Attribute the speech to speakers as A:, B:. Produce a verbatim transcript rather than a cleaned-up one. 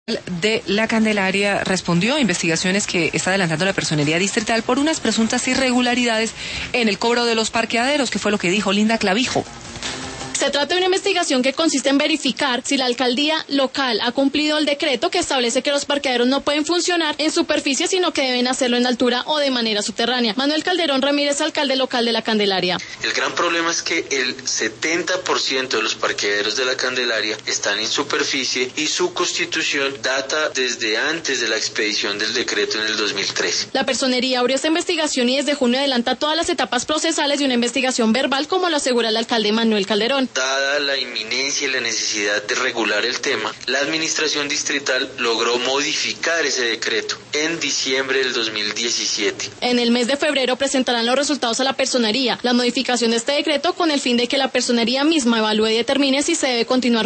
A: de la Candelaria respondió a investigaciones que está adelantando la Personería Distrital por unas presuntas irregularidades en el cobro de los parqueaderos, que fue lo que dijo Linda Clavijo.
B: Se trata de una investigación que consiste en verificar si la alcaldía local ha cumplido el decreto que establece que los parqueaderos no pueden funcionar en superficie, sino que deben hacerlo en altura o de manera subterránea. Manuel Calderón Ramírez, alcalde local de la Candelaria.
C: El gran problema es que el setenta por ciento de los parqueaderos de la Candelaria están en superficie y su constitución data desde antes de la expedición del decreto en el dos mil trece.
B: La Personería abrió esta investigación y desde junio adelanta todas las etapas procesales de una investigación verbal, como lo asegura el alcalde Manuel Calderón.
C: Dada la inminencia y la necesidad de regular el tema, la administración distrital logró modificar ese decreto en diciembre del dos mil diecisiete.
B: En el mes de febrero presentarán los resultados a la Personería, la modificación de este decreto con el fin de que la Personería misma evalúe y determine si se debe continuar